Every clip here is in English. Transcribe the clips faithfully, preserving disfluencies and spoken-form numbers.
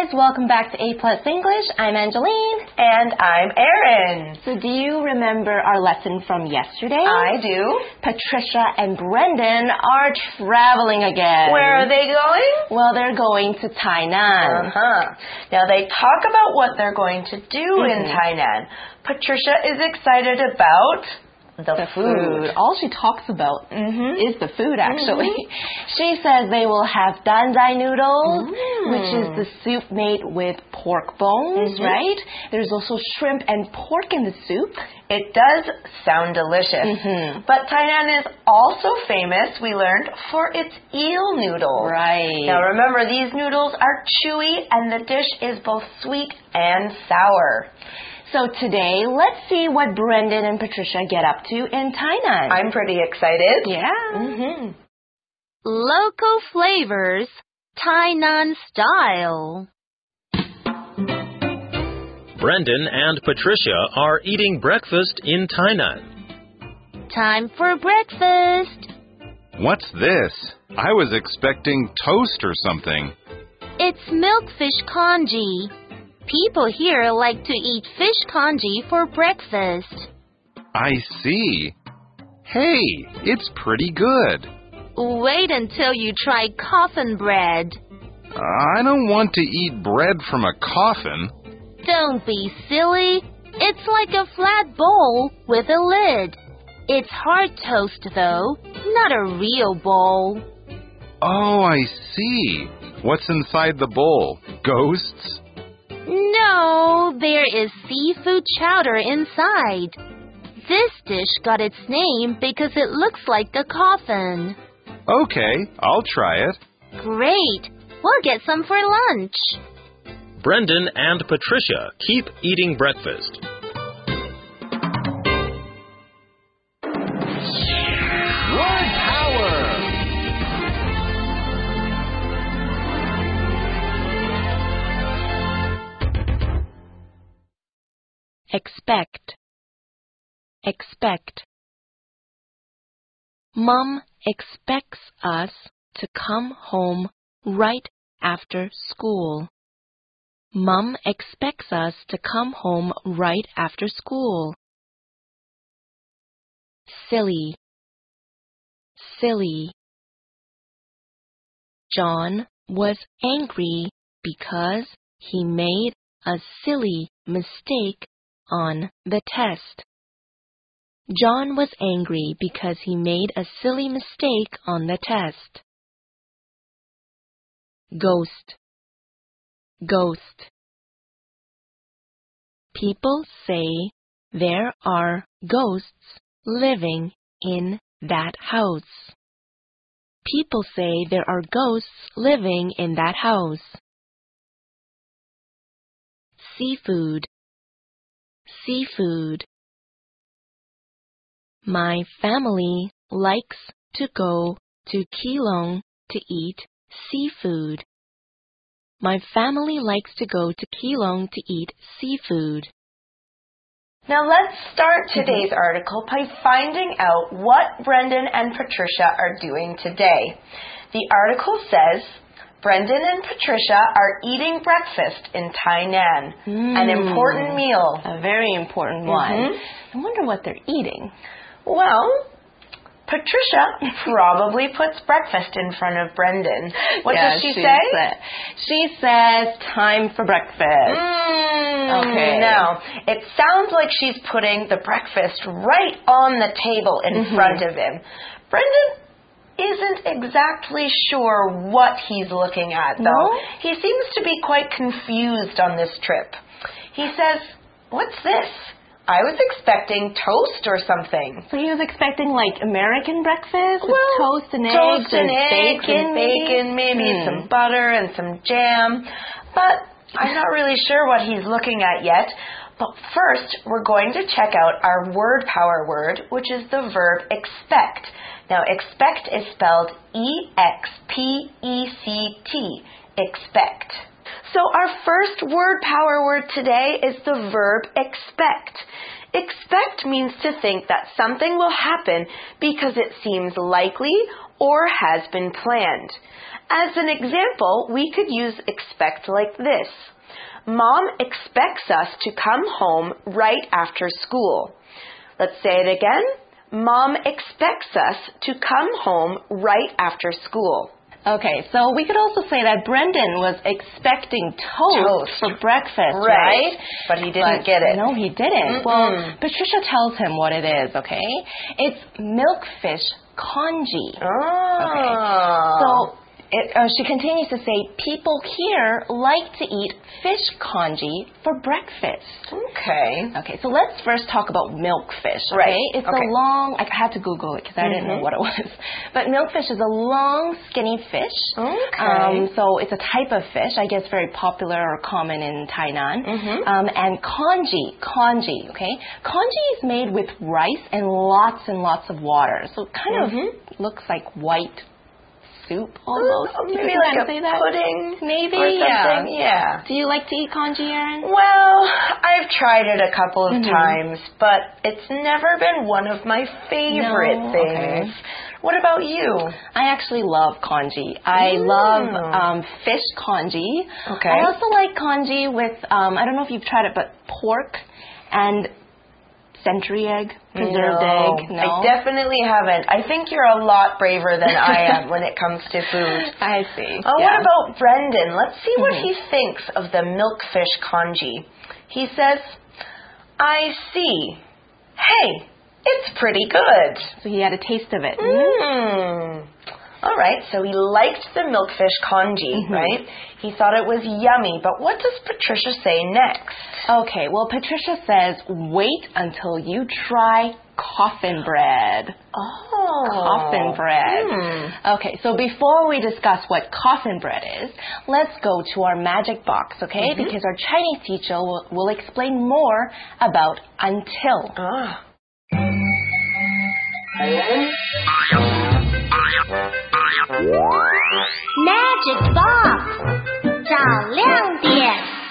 guys, welcome back to A Plus English. I'm Angeline. And I'm Erin. So do you remember our lesson from yesterday? I do. Patricia and Brendan are traveling again. Where are they going? Well, they're going to Tainan. Uh-huh. Now they talk about what they're going to do mm-hmm. in Tainan. Patricia is excited about the, the food. food. All she talks about mm-hmm. is the food, actually. Mm-hmm. She says they will have danzai noodles, mm. which is the soup made with pork bones, mm-hmm. right? There's also shrimp and pork in the soup. It does sound delicious. Mm-hmm. But Tainan is also famous, we learned, for its eel noodles. Right. Now remember, these noodles are chewy and the dish is both sweet and sour. So today, let's see what Brendan and Patricia get up to in Tainan. I'm pretty excited. Yeah. Mm-hmm. Local flavors, Tainan style. Brendan and Patricia are eating breakfast in Tainan. Time for breakfast. What's this? I was expecting toast or something. It's milkfish congee. People here like to eat fish congee for breakfast. I see. Hey, it's pretty good. Wait until you try coffin bread. I don't want to eat bread from a coffin. Don't be silly. It's like a flat bowl with a lid. It's hard toast, though, not a real bowl. Oh, I see. What's inside the bowl? Ghosts? No, there is seafood chowder inside. This dish got its name because it looks like a coffin. Okay, I'll try it. Great. We'll get some for lunch. Brendan and Patricia keep eating breakfast. Word power! Expect. Expect. Mom expects us to come home right after school. Mom expects us to come home right after school. Silly. Silly. John was angry because he made a silly mistake on the test. John was angry because he made a silly mistake on the test. Ghost. Ghost. People say there are ghosts living in that house. People say there are ghosts living in that house. Seafood. Seafood. My family likes to go to Keelung to eat seafood. My family likes to go to Keelung to eat seafood. Now let's start today's article by finding out what Brendan and Patricia are doing today. The article says, Brendan and Patricia are eating breakfast in Tainan, mm, an important meal. A very important one. Mm-hmm. I wonder what they're eating. Well, Patricia probably puts breakfast in front of Brendan. What yeah, does she, she say? Said, she says, time for breakfast. Mm, okay. No, it sounds like she's putting the breakfast right on the table in mm-hmm. front of him. Brendan isn't exactly sure what he's looking at, though. No? He seems to be quite confused on this trip. He says, what's this? I was expecting toast or something. So he was expecting like American breakfast well, with toast and toast eggs and, and eggs bacon, and bacon, maybe mm. some butter and some jam. But I'm not really sure what he's looking at yet. But first, we're going to check out our word power word, which is the verb expect. Now, expect is spelled E X P E C T, expect. So our first word power word today is the verb expect. Expect means to think that something will happen because it seems likely or has been planned. As an example, we could use expect like this. Mom expects us to come home right after school. Let's say it again. Mom expects us to come home right after school. Okay, so we could also say that Brendan was expecting toast, Toast. for breakfast, Right. right? But he didn't But get it. No, he didn't. Mm-mm. Well, Patricia tells him what it is, okay? It's milkfish congee. Oh. So it, uh, she continues to say, people here like to eat fish congee for breakfast. Okay. Okay, so let's first talk about milkfish, okay? Right, It's okay. a long, I had to Google it because I didn't know Mhm. what it was. But milkfish is a long, skinny fish. Okay. Um, so it's a type of fish, I guess very popular or common in Tainan. Mhm. Um, and congee, congee, okay? Congee is made with rice and lots and lots of water. So it kind Mhm. of looks like white soup almost. Oh, Do maybe you like wanna a say that? pudding. Maybe, or yeah. something. Yeah. Do you like to eat congee, Erin? Well, I've tried it a couple of Mhm. times, but it's never been one of my favorite No? things. Okay. What about you? I actually love congee. I Mm. love um, fish congee. Okay. I also like congee with, um, I don't know if you've tried it, but pork and century egg, preserved no, egg. No, I definitely haven't. I think you're a lot braver than I am when it comes to food. I see. Oh, Yeah. what about Brendan? Let's see what Mhm. he thinks of the milkfish congee. He says, I see. Hey, it's pretty good. So he had a taste of it. Mm. All right, so he liked the milkfish congee, Mhm. right? He thought it was yummy, but what does Patricia say next? Okay, well, Patricia says, wait until you try coffin bread. Oh. Coffin bread. Hmm. Okay, so before we discuss what coffin bread is, let's go to our magic box, okay? Mhm. Because our Chinese teacher will, will explain more about until. Ah. Magic box 找亮点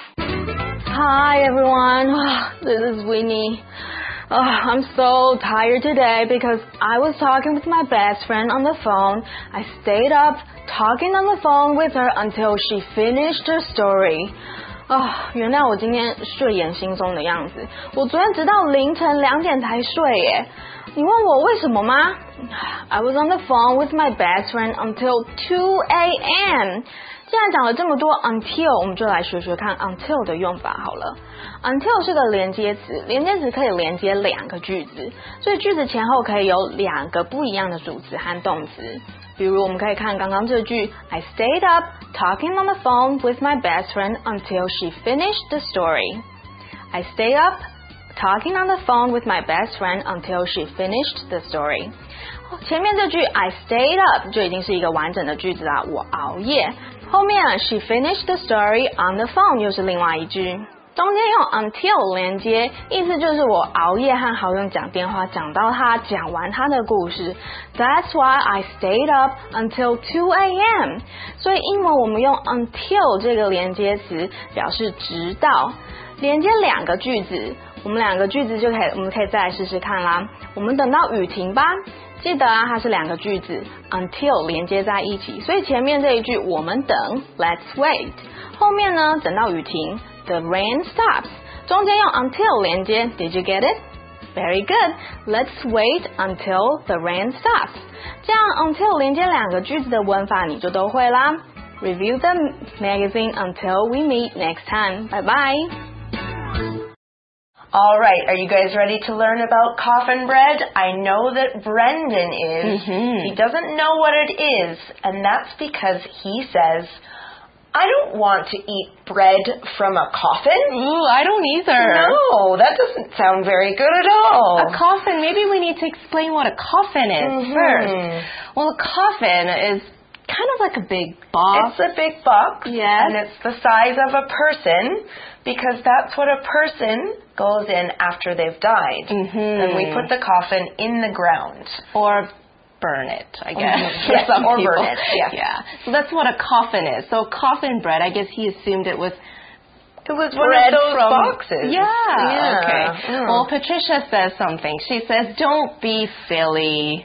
Hi everyone, this is Winnie. Oh, I'm so tired today because I was talking with my best friend on the phone. I stayed up talking on the phone with her until she finished her story. 啊，原来我今天睡眼惺忪的样子。我昨天直到凌晨两点才睡耶。你问我为什么吗 ？I was on the phone with my best friend until two a.m. 既然讲了这么多 until， 我们就来学学看 until 的用法好了。until 是个连接词，连接词可以连接两个句子，所以句子前后可以有两个不一样的主词和动词。比如我们可以看刚刚这句 I stayed up talking on the phone with my best friend until she finished the story. I stayed up talking on the phone with my best friend until she finished the story. 前面这句 I stayed up 就已经是一个完整的句子啦，我熬夜。后面 she finished the story on the phone 又是另外一句。中间用 until 连接，意思就是我熬夜和好友讲电话，讲到他讲完他的故事。That's why I stayed up until two a.m. 所以英文我们用 until 这个连接词表示直到，连接两个句子，我们两个句子就可以，我们可以再来试试看啦。我们等到雨停吧。记得啊，它是两个句子 until 连接在一起，所以前面这一句我们等 let's wait， 后面呢等到雨停 the rain stops， 中间用 until 连接 did you get it? Very good. Let's wait until the rain stops. 这样 until 连接两个句子的文法你就都会啦。Review the magazine until we meet next time. Bye bye. All right, are you guys ready to learn about coffin bread? I know that Brendan is. Mhm. He doesn't know what it is, and that's because he says, I don't want to eat bread from a coffin. Ooh, I don't either. No, that doesn't sound very good at all. A coffin, maybe we need to explain what a coffin is Mhm. first. Well, a coffin is kind of like a big box. It's a big box, Yes. and it's the size of a person because that's what a person goes in after they've died. Mhm. And we put the coffin in the ground. Or burn it, I guess. Mhm. For Yes, some or people. burn it, yes. Yeah. So that's what a coffin is. So coffin bread, I guess he assumed it was It was one bread of those from boxes. Yeah. Yeah. Okay. Mm. Well, Patricia says something. She says, "Don't be silly."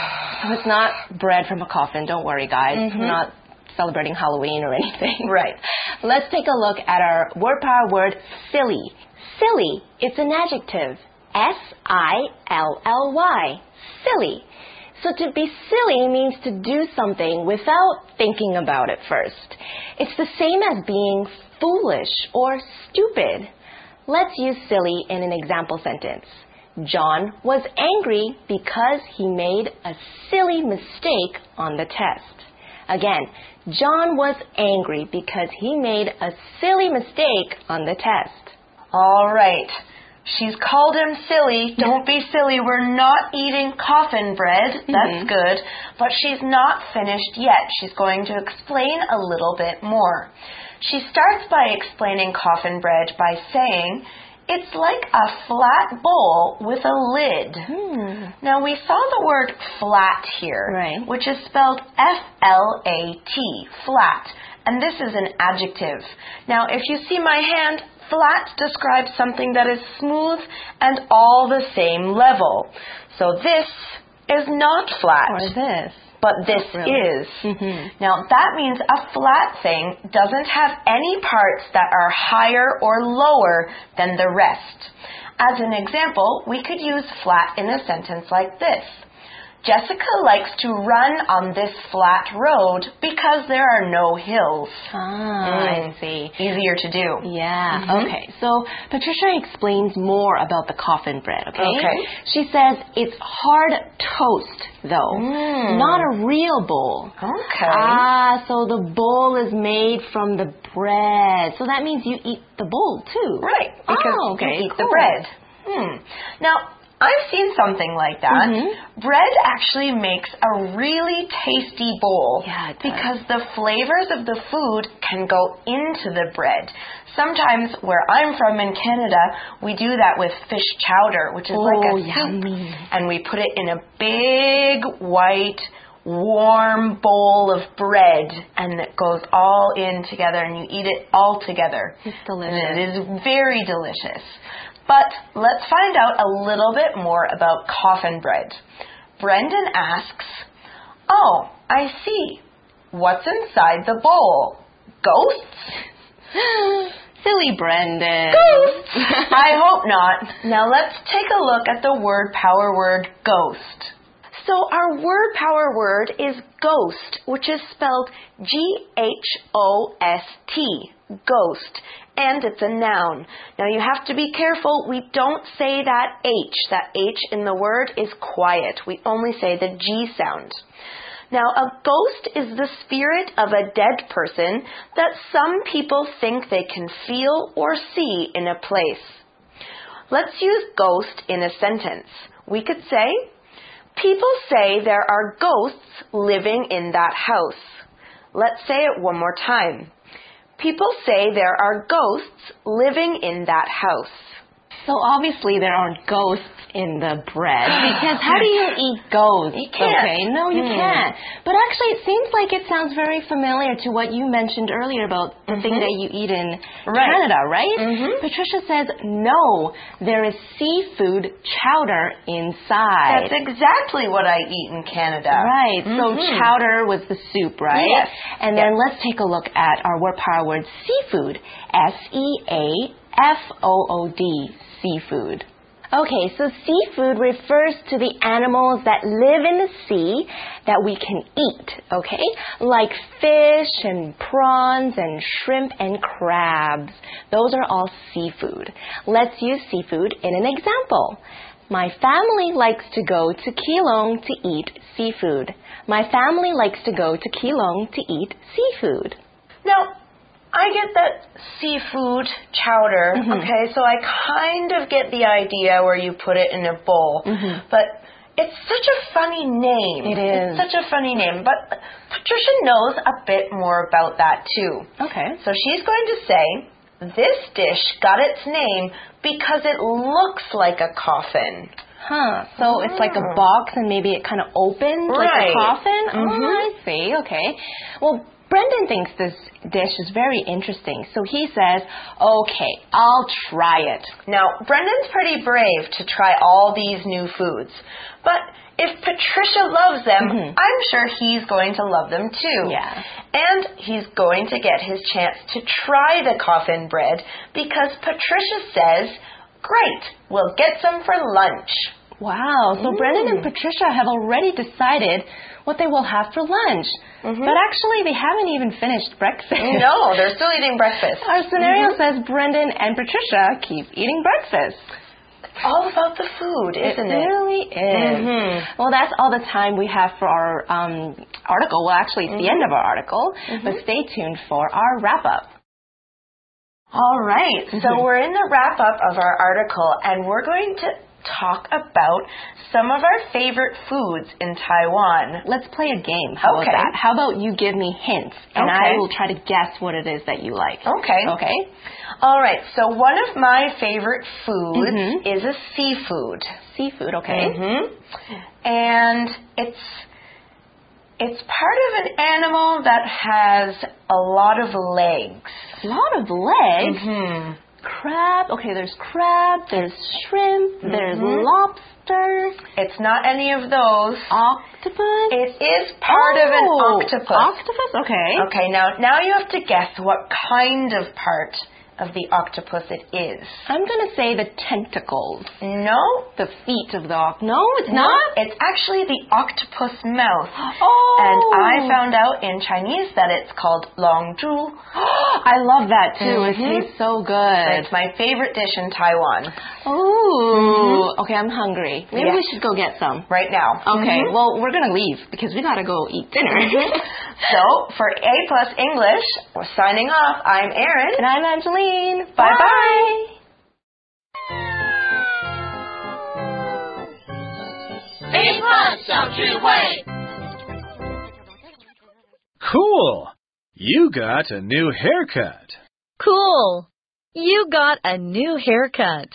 So it's not bread from a coffin. Don't worry, guys. Mm-hmm. We're not celebrating Halloween or anything. Right. Let's take a look at our word power word silly. Silly. It's an adjective. S I L L Y. Silly. So to be silly means to do something without thinking about it first. It's the same as being foolish or stupid. Let's use silly in an example sentence. John was angry because he made a silly mistake on the test. Again, John was angry because he made a silly mistake on the test. All right. She's called him silly. Don't be silly. We're not eating coffin bread. That's Mm-hmm. good. But she's not finished yet. She's going to explain a little bit more. She starts by explaining coffin bread by saying, it's like a flat bowl with a lid. Hmm. Now, we saw the word flat here, Right. which is spelled F L A T, flat. And this is an adjective. Now, if you see my hand, flat describes something that is smooth and all the same level. So this is not flat. Or this. But this really. is. Mm-hmm. Now, that means a flat thing doesn't have any parts that are higher or lower than the rest. As an example, we could use flat in a sentence like this. Jessica likes to run on this flat road because there are no hills. Ah, Mm. I see. Easier to do. Yeah, Mhm. okay. So Patricia explains more about the coffin bread, okay? Okay. She says it's hard toast, though, Mm. not a real bowl. Okay. Ah, so the bowl is made from the bread. So that means you eat the bowl, too. Right, because oh, okay, you eat cool. the bread. Hmm. Now, I've seen something like that. Mhm. Bread actually makes a really tasty bowl Yeah, it does. because the flavors of the food can go into the bread. Sometimes where I'm from in Canada, we do that with fish chowder, which is Oh, like a yummy. soup. And we put it in a big white warm bowl of bread and it goes all in together and you eat it all together. It's delicious. And it is very delicious. But let's find out a little bit more about coffin bread. Brendan asks, "Oh, I see. What's inside the bowl? Ghosts?" Silly Brendan. Ghosts? I hope not. Now let's take a look at the word power word ghost. So our word power word is ghost, which is spelled G H O S T, ghost. And it's a noun. Now you have to be careful. We don't say that H. That H in the word is quiet. We only say the G sound. Now a ghost is the spirit of a dead person that some people think they can feel or see in a place. Let's use ghost in a sentence. We could say, people say there are ghosts living in that house. Let's say it one more time. People say there are ghosts living in that house. So obviously there aren't ghosts in the bread because how do you eat ghosts? You can't. Okay, no, you Hmm. can't. But actually, it seems like it sounds very familiar to what you mentioned earlier about the Mhm. thing that you eat in Right. Canada, right? Mhm. Patricia says no, there is seafood chowder inside. That's exactly what I eat in Canada. Right. So Mhm. chowder was the soup, right? Yes. And then Yes. let's take a look at our word power word seafood. S E A F O O D. Seafood. Okay, so seafood refers to the animals that live in the sea that we can eat, okay? Like fish and prawns and shrimp and crabs. Those are all seafood. Let's use seafood in an example. My family likes to go to Keelung to eat seafood. My family likes to go to Keelung to eat seafood. Now, I get that seafood chowder, Mhm. okay, so I kind of get the idea where you put it in a bowl. Mhm. But it's such a funny name. It is. It's such a funny name. But Patricia knows a bit more about that too. Okay. So she's going to say, this dish got its name because it looks like a coffin. Huh. So it's like a Ah. box and maybe it kind of opens like Right. a coffin? Mhm. Oh, I see. Okay. Well, Brendan thinks this dish is very interesting, so he says, okay, I'll try it. Now, Brendan's pretty brave to try all these new foods, but if Patricia loves them, mm-hmm. I'm sure he's going to love them too. Yeah. And he's going to get his chance to try the coffin bread because Patricia says, great, we'll get some for lunch. Wow, so mm. Brendan and Patricia have already decided what they will have for lunch. Mm-hmm. But actually, they haven't even finished breakfast. No, they're still eating breakfast. Our scenario mm-hmm. says Brendan and Patricia keep eating breakfast. All about the food, isn't it? It really is. Mm-hmm. Well, that's all the time we have for our um, article. Well, actually, it's mm-hmm. the end of our article, mm-hmm. but stay tuned for our wrap-up. All right, mm-hmm. so we're in the wrap-up of our article, and we're going to talk about some of our favorite foods in Taiwan. Let's play a game. How okay. about that? How about you give me hints, and okay. I will try to guess what it is that you like. Okay. Okay. All right, so one of my favorite foods mm-hmm. is a seafood. Seafood, okay. Mm-hmm. And it's it's part of an animal that has a lot of legs. A lot of legs? Mm-hmm. Crab. Okay, there's crab, there's shrimp, mm-hmm. there's lobster. It's not any of those. Octopus? It is part oh, of an octopus. Octopus? Okay. Okay, now, now you have to guess what kind of part of the octopus it is. I'm going to say the tentacles. No. The feet of the octopus. No, it's no, not? It's actually the octopus mouth. Oh. And I found out in Chinese that it's called long zhu. I love that too. Mm-hmm. It tastes so good. It's my favorite dish in Taiwan. Ooh. Mm-hmm. Okay, I'm hungry. Maybe yes. we should go get some. Right now. Okay, mm-hmm. well, we're going to leave because we got to go eat dinner. So, for A Plus English, we're signing off. I'm Erin. And I'm Angeline. Bye-bye. A Plus 小聚会 Cool! You got a new haircut. Cool! You got a new haircut.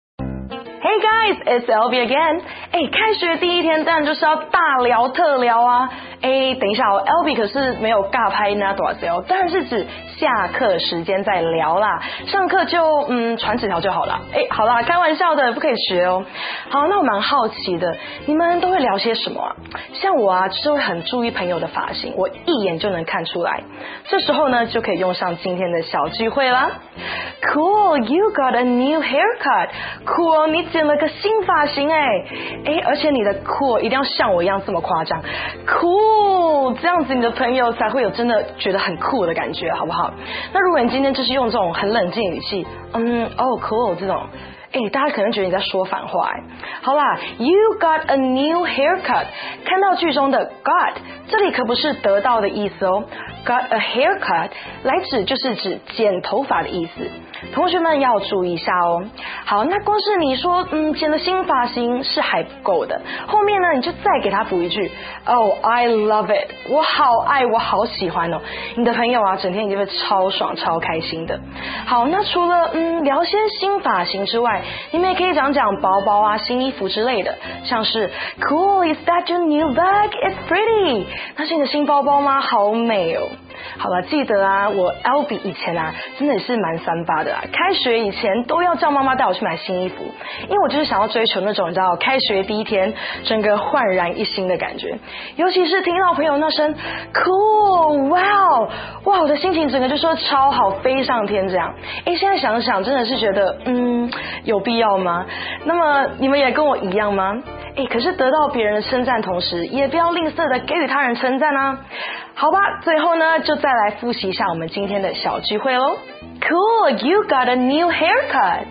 Hey guys, it's Elvie again. 哎，开学第一天当然就是要大聊特聊啊。哎，等一下哦 ，Elvie 可是没有尬拍那多少哦，当然是指下课时间再聊啦。上课就嗯传纸条就好了。哎，好啦，开玩笑的，不可以学哦。好，那我蛮好奇的，你们都会聊些什么啊？像我啊，就是会很注意朋友的发型，我一眼就能看出来。这时候呢，就可以用上今天的小聚会啦。Cool, you got a new haircut. Cool, 你剪了个新发型哎哎，而且你的 cool 一定要像我一样这么夸张 ，cool， 这样子你的朋友才会有真的觉得很酷的感觉，好不好？那如果你今天就是用这种很冷静的语气，嗯，哦 cool 这种。哎，大家可能觉得你在说反话哎。好啦 ，You got a new haircut。看到句中的 got， 这里可不是得到的意思哦。Got a haircut 来指就是指剪头发的意思。同学们要注意一下哦。好，那光是你说嗯剪了新发型是还不够的，后面呢你就再给他补一句 Oh I love it， 我好爱我好喜欢哦。你的朋友啊整天一定会超爽超开心的。好，那除了嗯聊些新发型之外，你们也可以讲讲包包啊、新衣服之类的，像是 Cool, is that your new bag? It's pretty. 那是你的新包包吗？好美哦。好了，记得啊，我 Elvie 以前啊，真的也是蛮三八的啊。开学以前都要叫妈妈带我去买新衣服，因为我就是想要追求那种你知道，开学第一天整个焕然一新的感觉。尤其是听到朋友那声 Cool, wow， 哇，我的心情整个就说超好，飞上天这样。哎，现在想想真的是觉得，嗯，有必要吗？那么你们也跟我一样吗？哎，可是得到别人的称赞同时，也不要吝啬的给予他人称赞啊。好吧，最后呢，就再来复习一下我们今天的小聚会咯。Cool, you got a new haircut.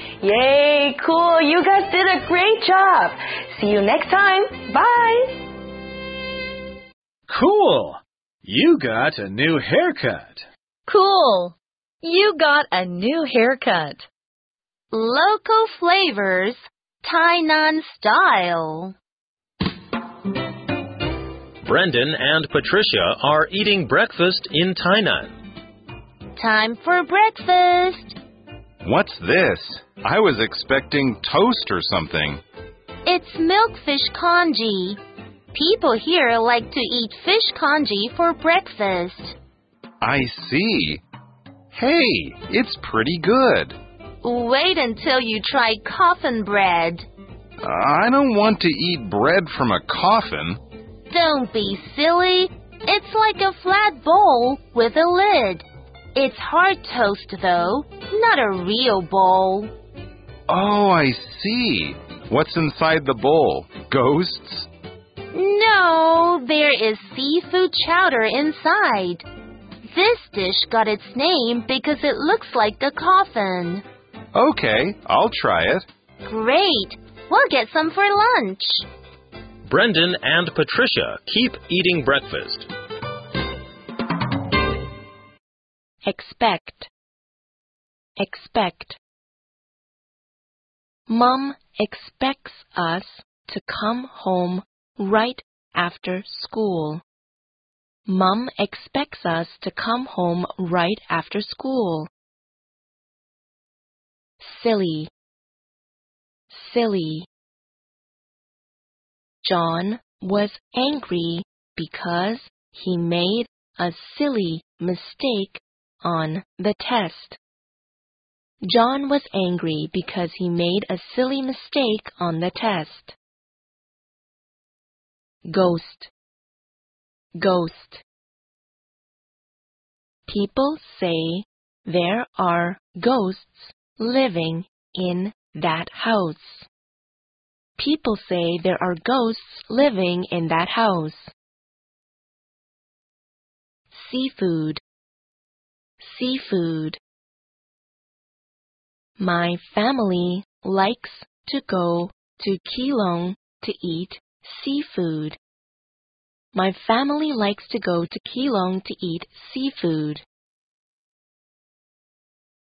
Yay, cool, you guys did a great job. See you next time. Bye. Cool, you got a new haircut. Cool, you got a new haircut. Local flavors, Tainan style. Brendan and Patricia are eating breakfast in Tainan. Time for breakfast. What's this? I was expecting toast or something. It's milkfish congee. People here like to eat fish congee for breakfast. I see. Hey, it's pretty good. Wait until you try coffin bread. I don't want to eat bread from a coffin. Don't be silly. It's like a flat bowl with a lid. It's hard toast, though, not a real bowl. Oh, I see. What's inside the bowl? Ghosts? No, there is seafood chowder inside. This dish got its name because it looks like a coffin. Okay, I'll try it. Great. We'll get some for lunch. Brendan and Patricia keep eating breakfast. Expect. Expect. Mom expects us to come home right after school. Mom expects us to come home right after school. Silly. Silly. John was angry because he made a silly mistake on the test. John was angry because he made a silly mistake on the test. Ghost. Ghost. People say there are ghosts living in that house. People say there are ghosts living in that house. Seafood. Seafood. My family likes to go to Keelung to eat seafood. My family likes to go to Keelung to eat seafood.